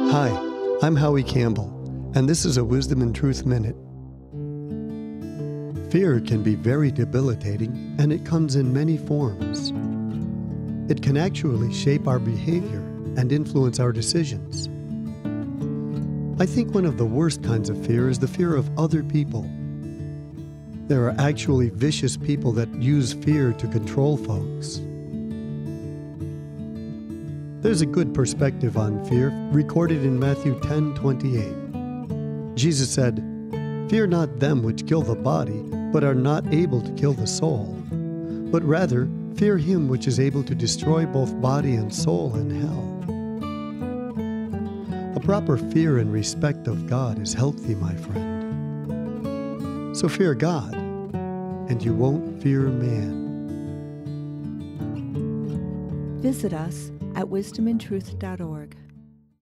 Hi, I'm Howie Campbell, and this is a Wisdom and Truth Minute. Fear can be very debilitating, and it comes in many forms. It can actually shape our behavior and influence our decisions. I think one of the worst kinds of fear is the fear of other people. There are actually vicious people that use fear to control folks. There's a good perspective on fear recorded in Matthew 10:28. Jesus said, "Fear not them which kill the body, but are not able to kill the soul, but rather fear him which is able to destroy both body and soul in hell." A proper fear and respect of God is healthy, my friend. So fear God, and you won't fear man. Visit us at wisdomandtruth.org.